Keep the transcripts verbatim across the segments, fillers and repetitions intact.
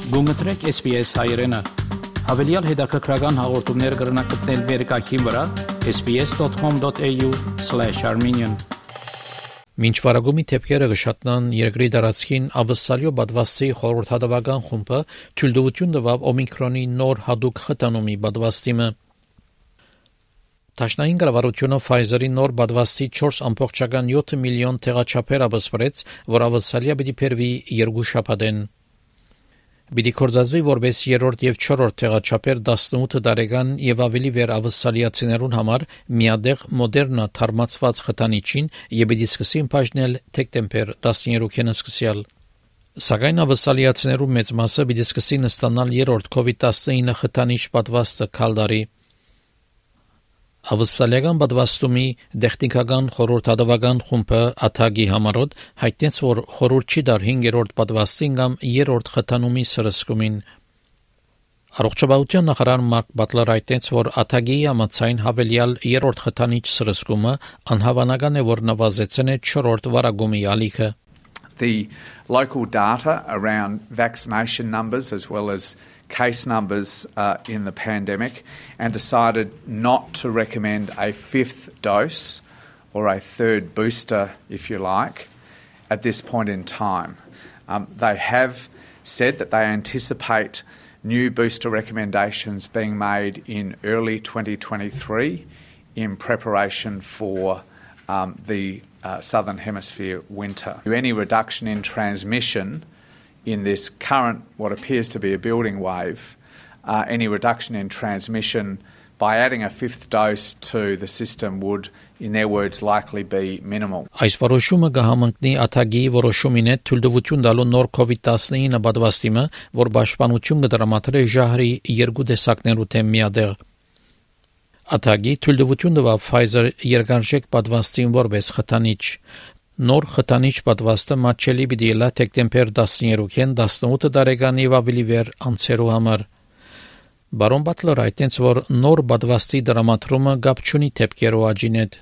Գումտրեք S B S հայրենը։ Հավելյալ հետաքրքրական հաղորդումներ կգրնակցնել վերկայքին վրա s b s dot com dot a u slash armenian Մինչ վարագումի թեփքերը գշատնան երկրի դարածքին ավսալյո բադվաստի խորհրդադավական խումբը թույլտվություն տվավ օմիկրոնի նոր հadoop խտանումի բադվաստիմը։ Տաշնային կառավարությունը Pfizer-ի նոր բադվաստի four point seven միլիոն տեղաչափեր ապսպրեց, որ ավսալիա պիտի փերվի երկու շաբաթեն։ Պիտի կորզածվի որպես երրորդ եւ չորրորդ տեղաչափեր eighteen տարեկան եւ ավելի վեր ավսալիացիներուն համար միադեղ մոդերնա թարմացված խտանիչին եւ պիտի սկսին բաժնել դեկտեմբեր twelve-ին սկսյալ։ Սակայն ավսալիացիներու մեծ մասը պիտի սկսին ստանալ երրորդ COVID nineteen խտանիչ պատվաստը քալդարի։ Ավսալիական պատվաստումի տեխնիկական խորհրդադավական խումբը աթագի համարոտ հայտնեց, որ խորհուրդ չի դար հինգերորդ պատվաստին կամ երրորդ խտանումի սրսկումին։ Առողջապահության նախարար Մարկ Բատլերը հայտնեց, որ աթագի համաձայն հավելյալ երրորդ խտանիչ սրսկումը անհավանական է, որ նվազեցին է չորրորդ վարագումի ալիքը։ The local data around vaccination numbers as well as case numbers uh, in the pandemic and decided not to recommend a fifth dose or a third booster, if you like, at this point in time. Um, they have said that they anticipate new booster recommendations being made in early twenty twenty-three in preparation for um, the uh, Southern Hemisphere winter. Any reduction in transmission in this current, what appears to be a building wave, uh, any reduction in transmission by adding a fifth dose to the system would, in their words, likely be minimal. Այս որոշումը կհամընկնի աթագի որոշումին հետ թույլտվություն տալու նոր COVID nineteen պատվաստիմը, որ պաշտպանություն կդրամատրի ժահրի երկու տեսակներու թեմ միադեղ։ Աթագի թույլտվություն տվավ Pfizer երկարժեք պատվաստին որպես խտանիչ։ Նոր խտանիչ պատվաստը մատչելի պիտի լա դեկտեմբեր twelve-ին eighteen տարեկան եւ ավելի վեր անցերու համար։ Բարոն Բատլերը հայտնեց, որ նոր պատվաստի դրամատրումը գապ չունի թեփքերու աճին հետ։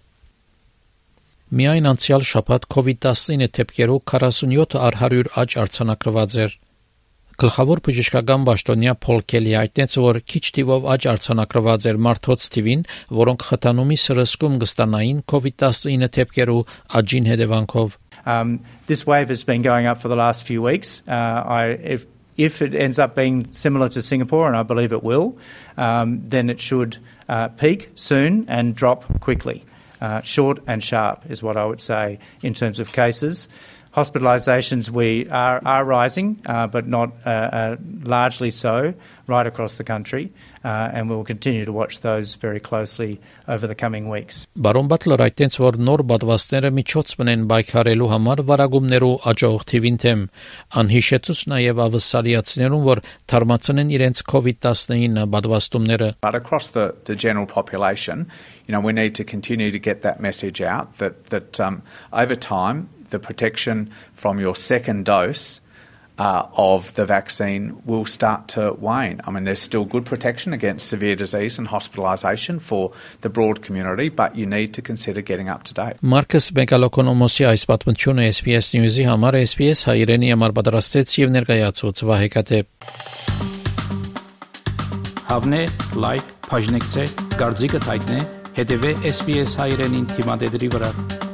Միայն անցյալ շաբաթ COVID nineteen թեփքերու forty-seven առ one hundred աճ արձանագրված էր։ Գլխավոր բժշկական պաշտոնյա Փոլ Քելի հայտնեց, որ քիչ թիվով աճ արձանագրված էր մարդոց թիվին, որոնք խտանումի սրսկում կստանային COVID nineteen թեփքերու աճին հետևանքով։ Um, this wave has been going up for the last few weeks. Uh, I, if, if it ends up being similar to Singapore, and I believe it will, um, then it should uh, peak soon and drop quickly. Uh, short and sharp is what I would say in terms of cases. Hospitalisations we are, are rising, uh, but not uh, uh, largely so right across the country, uh, and we will continue to watch those very closely over the coming weeks. Բարոն Բատլերը այդտենց որ նոր պատվաստները միջոց մնեն բայկարելու համար վարագումներու աճող թիվին թեմ, անհիշեցուց նաև ավսալիացիներուն, որ թարմացնեն իրենց COVID nineteen պատվաստումները։ But across the, the general population, you know, we need to continue to get that message out that, that um, over time, the protection from your second dose uh, of the vaccine will start to wane. I mean, there's still good protection against severe disease and hospitalisation for the broad community, but you need to consider getting up to date. Marcus Benkalokonomosի այս պատմությունը S B S News-ի համար S B S հայրենի համար պատրաստեց եւ ներկայացուց Վահե Հավնե, լայք, բաժնեկցե, դարձիկը թայտնե, հետեւե S B S հայրենին թիմադեդրի վրա։